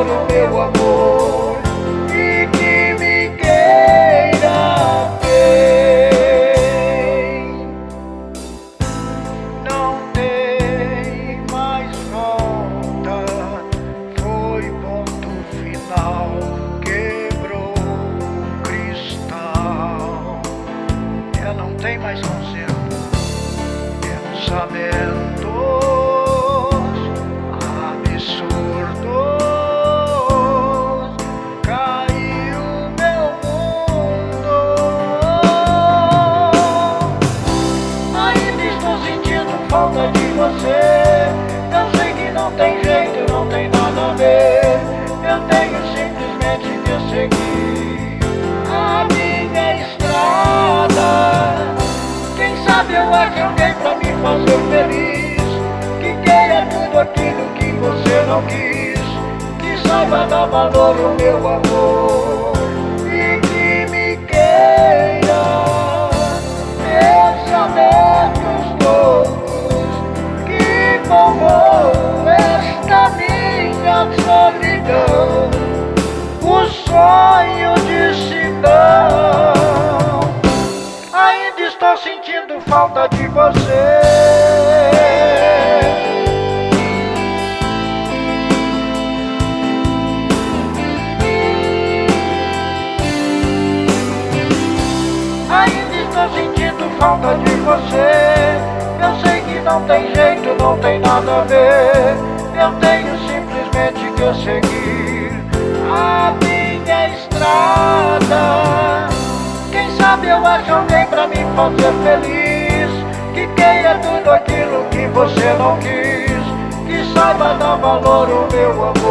valor o meu amor e que me queira bem. Não tem mais volta, foi ponto final, quebrou o cristal. Não tem mais conserto, pensamentos absurdos, caiu meu mundo. Ainda estou sentindo falta de você. Eu sei que não tem jeito, não tem nada a ver. Eu tenho simplesmente que seguir a minha estrada. Quem sabe eu acho alguém pra me fazer feliz, que queira tudo aquilo que você não quis, que saiba dar valor ao meu amor e que me queira. Pensamentos loucos que povoam esta minha solidão, o sonho de Sidão. Ainda estou sentindo falta de você. Ainda estou sentindo falta de você. Eu sei que não tem jeito, não tem nada a ver. Eu tenho simplesmente que seguir a minha estrada. Quem sabe eu acho alguém pra me fazer feliz, que queira tudo aquilo que você não quis, que saiba dar valor ao meu amor